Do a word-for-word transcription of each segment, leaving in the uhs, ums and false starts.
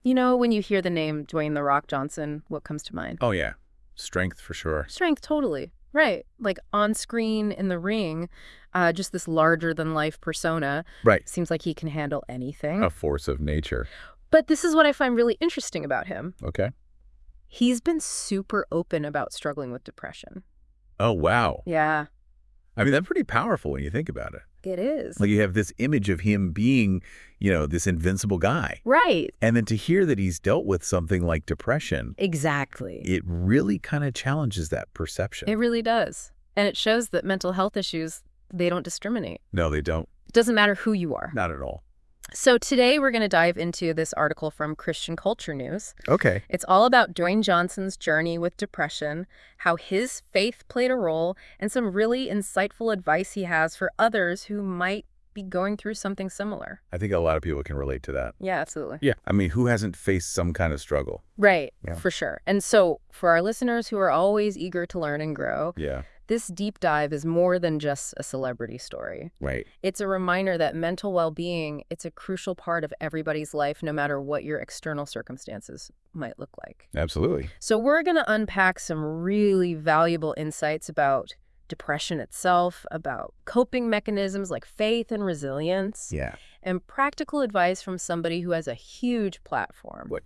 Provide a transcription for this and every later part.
You know, when you hear the name Dwayne "The Rock" Johnson, what comes to mind? Oh, yeah. Strength for sure. Strength, totally. Right. Like on screen in the ring, uh, just this larger-than-life persona. Right. Seems like he can handle anything. A force of nature. But this is what I find really interesting about him. Okay. He's been super open about struggling with depression. Oh, wow. Yeah, I mean, that's pretty powerful when you think about it. it is. Like you have this image of him being, you know, this invincible guy. Right. And then to hear that he's dealt with something like depression, Exactly. it really kind of challenges that perception. It really does. And it shows that mental health issues, they don't discriminate. No, they don't. It doesn't matter who you are. Not at all. So today we're going to dive into this article from Christian Culture News. Okay. It's all about Dwayne Johnson's journey with depression, how his faith played a role, and some really insightful advice he has for others who might be going through something similar. I think a lot of people can relate to that. Yeah, absolutely. Yeah. I mean, who hasn't faced some kind of struggle? Right, Yeah. for sure. And so for our listeners who are always eager to learn and grow, Yeah. this deep dive is more than just a celebrity story. Right. It's a reminder that mental well-being, it's a crucial part of everybody's life, no matter what your external circumstances might look like. Absolutely. So we're going to unpack some really valuable insights about depression itself, about coping mechanisms like faith and resilience, Yeah. and practical advice from somebody who has a huge platform. What?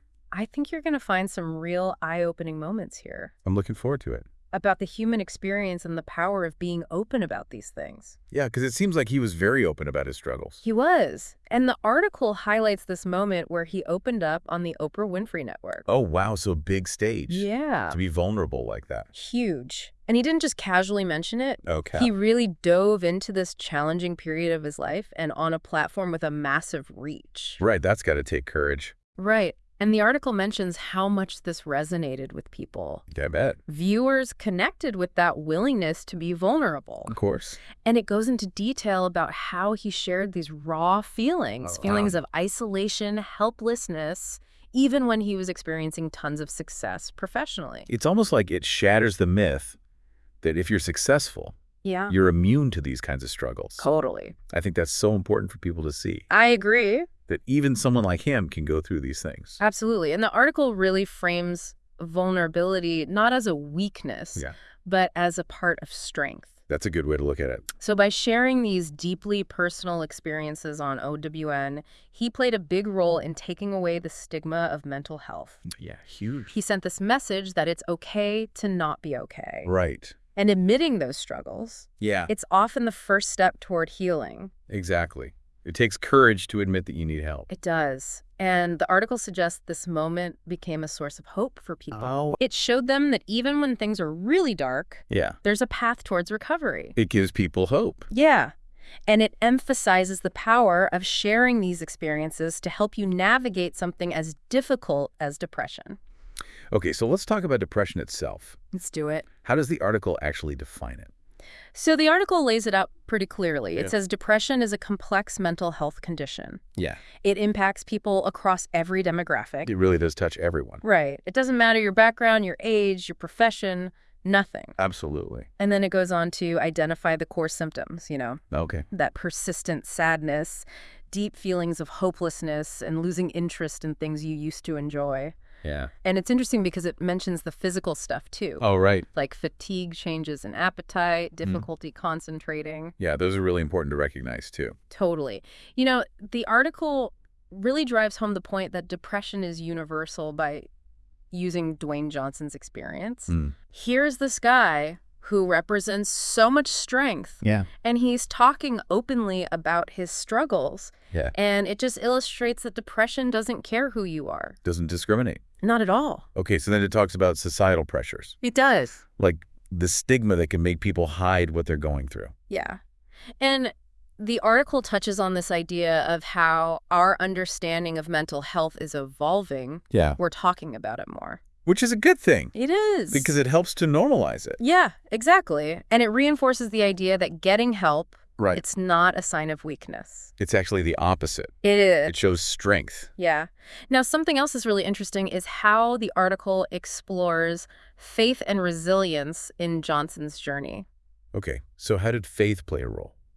I think you're going to find some real eye-opening moments here I'm looking forward to it. about the human experience and the power of being open about these things. Yeah, because it seems like he was very open about his struggles. He was. And the article highlights this moment where he opened up on the Oprah Winfrey Network. Oh, wow. So big stage. Yeah. To be vulnerable like that. Huge. And he didn't just casually mention it. Okay. He really dove into this challenging period of his life and on a platform with a massive reach. Right. That's got to take courage. Right. And the article mentions how much this resonated with people. Yeah, I bet. Viewers connected with that willingness to be vulnerable. Of course. And it goes into detail about how he shared these raw feelings, Oh, feelings wow. of isolation, helplessness, even when he was experiencing tons of success professionally. It's almost like it shatters the myth that if you're successful, Yeah. you're immune to these kinds of struggles. Totally. I think that's so important for people to see, I agree. that even someone like him can go through these things. Absolutely. And the article really frames vulnerability not as a weakness, Yeah. but as a part of strength. That's a good way to look at it. So by sharing these deeply personal experiences on O W N, he played a big role in taking away the stigma of mental health. Yeah, huge. He sent this message that it's okay to not be okay. Right. And admitting those struggles, Yeah, it's often the first step toward healing. exactly. It takes courage to admit that you need help. It does. And the article suggests this moment became a source of hope for people. Oh. It showed them that even when things are really dark, Yeah. there's a path towards recovery. It gives people hope. Yeah. And it emphasizes the power of sharing these experiences to help you navigate something as difficult as depression. Okay, so let's talk about depression itself. Let's do it. How does the article actually define it? So the article lays it out pretty clearly. Yeah. It says depression is a complex mental health condition. Yeah. It impacts people across every demographic. It really does touch everyone. Right. It doesn't matter your background, your age, your profession, nothing. Absolutely. And then it goes on to identify the core symptoms, you know, Okay. that persistent sadness, deep feelings of hopelessness, and losing interest in things you used to enjoy. Yeah. And it's interesting because it mentions the physical stuff too, Oh, right. like fatigue, changes in appetite, difficulty concentrating. Yeah, those are really important to recognize, too. Totally. You know, the article really drives home the point that depression is universal by using Dwayne Johnson's experience. Mm. Here's this guy who represents so much strength, Yeah. and he's talking openly about his struggles. Yeah. And it just illustrates that depression doesn't care who you are. Doesn't discriminate. Not at all. Okay, so then it talks about societal pressures, It does. like the stigma that can make people hide what they're going through. Yeah. And the article touches on this idea of how our understanding of mental health is evolving. Yeah. We're talking about it more. Which is a good thing, It is. because it helps to normalize it. Yeah, exactly. And it reinforces the idea that getting help, Right. it's not a sign of weakness. It's actually the opposite. It is. It shows strength. Yeah. Now, something else that's really interesting is how the article explores faith and resilience in Johnson's journey. Okay, so how did faith play a role?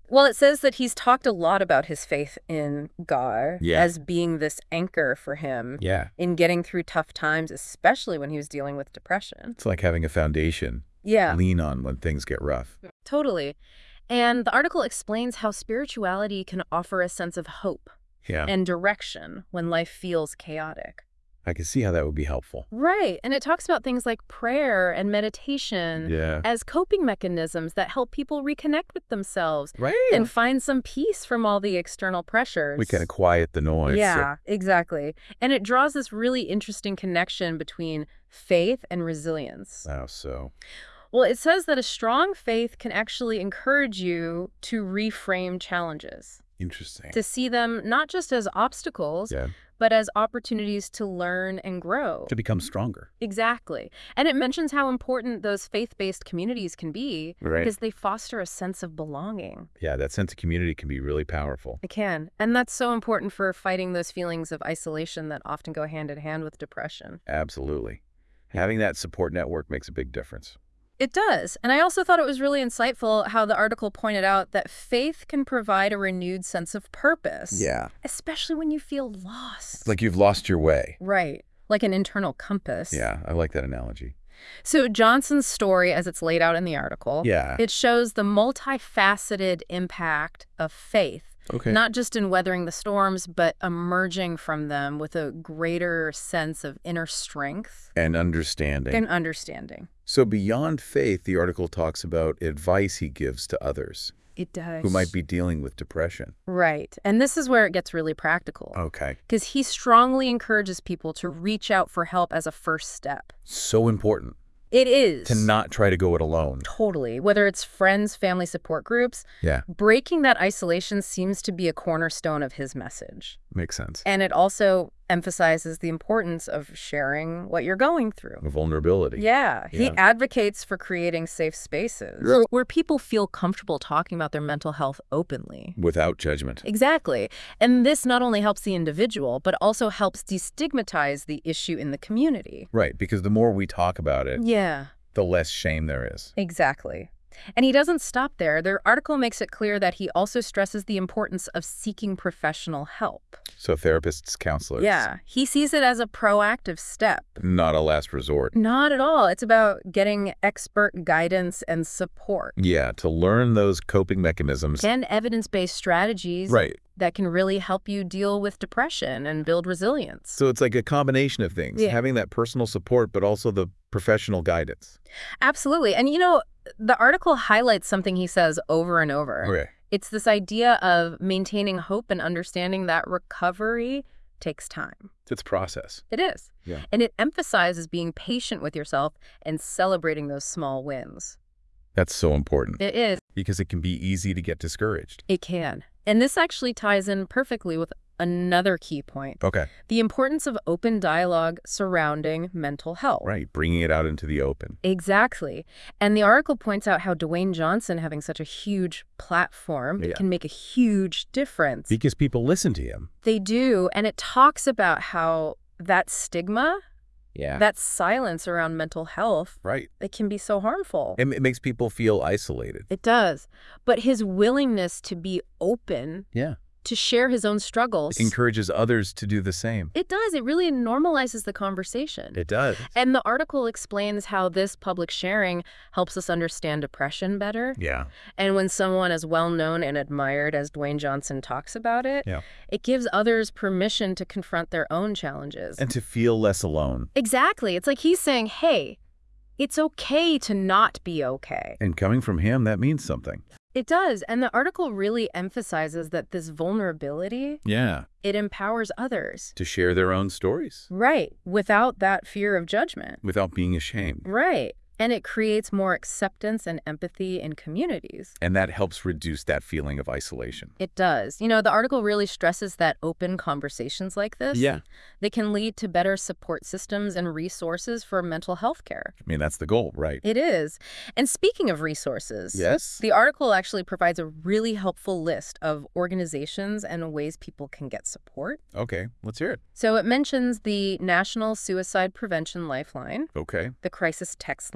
Well, it says that he's talked a lot about his faith in God Yeah. as being this anchor for him Yeah. in getting through tough times, especially when he was dealing with depression. It's like having a foundation Yeah, lean on when things get rough. totally. And the article explains how spirituality can offer a sense of hope Yeah. and direction when life feels chaotic. I can see how that would be helpful. Right. And it talks about things like prayer and meditation Yeah. as coping mechanisms that help people reconnect with themselves Right. and find some peace from all the external pressures. We kind of quiet the noise. Yeah, exactly. And it draws this really interesting connection between faith and resilience. Oh, so. Well, it says that a strong faith can actually encourage you to reframe challenges, Interesting. to see them not just as obstacles, Yeah. but as opportunities to learn and grow. To become stronger. Exactly. And it mentions how important those faith-based communities can be Right. because they foster a sense of belonging. Yeah, that sense of community can be really powerful. It can. And that's so important for fighting those feelings of isolation that often go hand in hand with depression. Absolutely. Having that support network makes a big difference. It does. And I also thought it was really insightful how the article pointed out that faith can provide a renewed sense of purpose. Yeah. Especially when you feel lost. It's like you've lost your way. Right. Like an internal compass. Yeah, I like that analogy. So Johnson's story, as it's laid out in the article, Yeah. it shows the multifaceted impact of faith. Okay. Not just in weathering the storms, but emerging from them with a greater sense of inner strength And understanding. and understanding. So beyond faith, the article talks about advice he gives to others It does. who might be dealing with depression. Right. And this is where it gets really practical. Okay. Because he strongly encourages people to reach out for help as a first step. So important It is. to not try to go it alone. Totally. Whether it's friends, family support groups, Yeah, breaking that isolation seems to be a cornerstone of his message. makes sense. And it also emphasizes the importance of sharing what you're going through. Vulnerability. Yeah, he Yeah. advocates for creating safe spaces Yeah. where people feel comfortable talking about their mental health openly. Without judgment. Exactly. And this not only helps the individual, but also helps destigmatize the issue in the community. Right, because the more we talk about it, Yeah, the less shame there is. exactly. And he doesn't stop there. The article makes it clear that he also stresses the importance of seeking professional help. So therapists, counselors. Yeah, he sees it as a proactive step. Not a last resort. Not at all. It's about getting expert guidance and support. Yeah, to learn those coping mechanisms. And evidence-based strategies Right. that can really help you deal with depression and build resilience. So it's like a combination of things. Yeah. Having that personal support, but also the professional guidance. Absolutely. And, you know, the article highlights something he says over and over. Okay. It's this idea of maintaining hope and understanding that recovery takes time. It's process. It is. Yeah. And it emphasizes being patient with yourself and celebrating those small wins. That's so important It is. because it can be easy to get discouraged. It can. And this actually ties in perfectly with another key point. Okay. The importance of open dialogue surrounding mental health. Right. Bringing it out into the open. Exactly. And the article points out how Dwayne Johnson having such a huge platform Yeah. can make a huge difference. Because people listen to him. They do. And it talks about how that stigma, Yeah. that silence around mental health, Right. it can be so harmful. It, it makes people feel isolated. It does. But his willingness to be open, Yeah. to share his own struggles, Encourages others to do the same. it does. It really normalizes the conversation. It does. And the article explains how this public sharing helps us understand depression better. Yeah. And when someone as well-known and admired as Dwayne Johnson talks about it, Yeah. it gives others permission to confront their own challenges. And to feel less alone. Exactly. It's like he's saying, hey, it's okay to not be okay. And coming from him, that means something. It does. And the article really emphasizes that this vulnerability, Yeah. it empowers others. To share their own stories Right. Without that fear of judgment. without being ashamed. Right. And it creates more acceptance and empathy in communities. And that helps reduce that feeling of isolation. It does. You know, the article really stresses that open conversations like this, Yeah. they can lead to better support systems and resources for mental health care. I mean, that's the goal, right? It is. And speaking of resources, Yes. the article actually provides a really helpful list of organizations and ways people can get support. Okay, let's hear it. So it mentions the National Suicide Prevention Lifeline, Okay. the Crisis Text Line,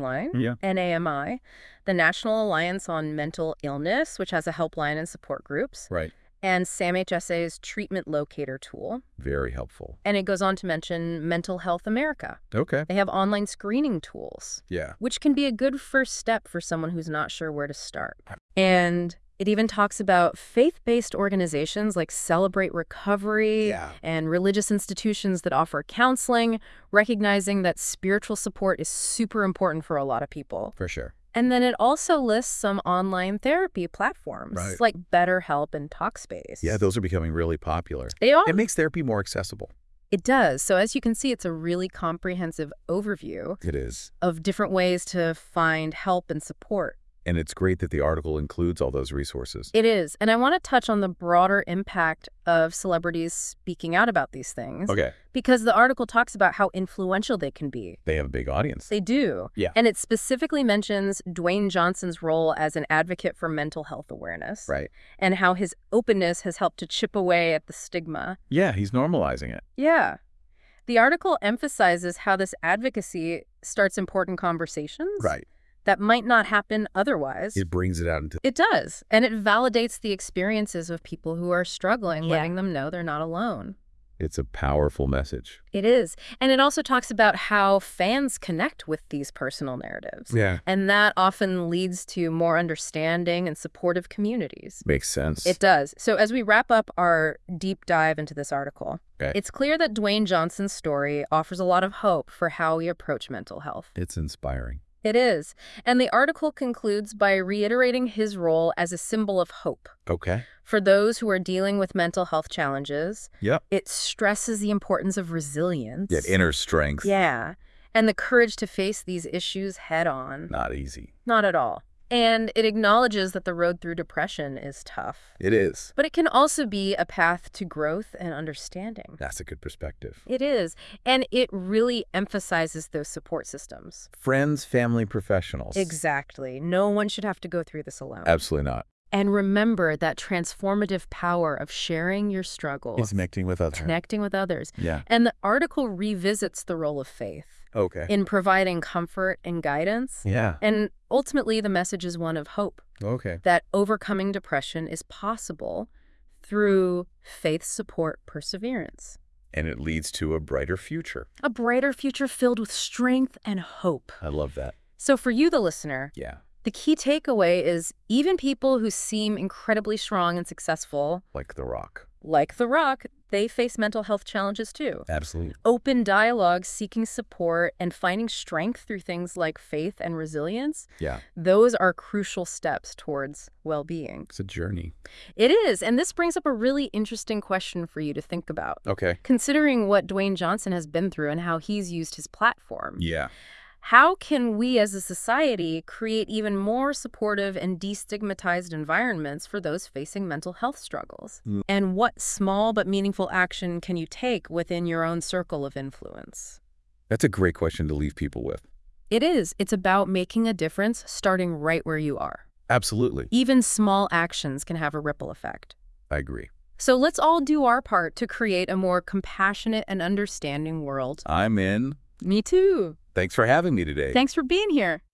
Online, Yeah. N A M I, the National Alliance on Mental Illness, which has a helpline and support groups, Right. and SAMHSA's treatment locator tool. Very helpful. And it goes on to mention Mental Health America. Okay. They have online screening tools, Yeah. which can be a good first step for someone who's not sure where to start. And it even talks about faith-based organizations like Celebrate Recovery Yeah. and religious institutions that offer counseling, recognizing that spiritual support is super important for a lot of people. For sure. And then it also lists some online therapy platforms Right. like BetterHelp and Talkspace. Yeah, those are becoming really popular. They are. It makes therapy more accessible. It does. So as you can see, it's a really comprehensive overview It is. of different ways to find help and support. And it's great that the article includes all those resources. It is. And I want to touch on the broader impact of celebrities speaking out about these things. Okay. Because the article talks about how influential they can be. They have a big audience. They do. Yeah. And it specifically mentions Dwayne Johnson's role as an advocate for mental health awareness. Right. And how his openness has helped to chip away at the stigma. Yeah, he's normalizing it. Yeah. The article emphasizes how this advocacy starts important conversations. Right. That might not happen otherwise. It brings it out into... It does. And it validates the experiences of people who are struggling, Yeah. letting them know they're not alone. It's a powerful message. It is. And it also talks about how fans connect with these personal narratives. Yeah. And that often leads to more understanding and supportive communities. Makes sense. It does. So as we wrap up our deep dive into this article, Okay. it's clear that Dwayne Johnson's story offers a lot of hope for how we approach mental health. It's inspiring. It is. And the article concludes by reiterating his role as a symbol of hope. Okay. For those who are dealing with mental health challenges, Yep. it stresses the importance of resilience. That inner strength. Yeah. And the courage to face these issues head on. Not easy. Not at all. And it acknowledges that the road through depression is tough. It is. But it can also be a path to growth and understanding. That's a good perspective. It is. And it really emphasizes those support systems. Friends, family, professionals. Exactly. No one should have to go through this alone. Absolutely not. And remember that transformative power of sharing your struggles, It's connecting with others. connecting with others. Yeah. And the article revisits the role of faith Okay. in providing comfort and guidance. Yeah. And ultimately, the message is one of hope, Okay. that overcoming depression is possible through faith support perseverance. And it leads to a brighter future. A brighter future filled with strength and hope. I love that. So for you, the listener, Yeah. the key takeaway is even people who seem incredibly strong and successful, Like The Rock. like The Rock, they face mental health challenges too. Absolutely. Open dialogue, seeking support, and finding strength through things like faith and resilience, Yeah. those are crucial steps towards well-being. It's a journey. It is, and this brings up a really interesting question for you to think about. Okay. Considering what Dwayne Johnson has been through and how he's used his platform, Yeah. how can we as a society create even more supportive and destigmatized environments for those facing mental health struggles? Mm. And what small but meaningful action can you take within your own circle of influence? That's a great question to leave people with. It is. It's about making a difference starting right where you are. Absolutely. Even small actions can have a ripple effect. I agree. So let's all do our part to create a more compassionate and understanding world. I'm in. Me too. Thanks for having me today. Thanks for being here.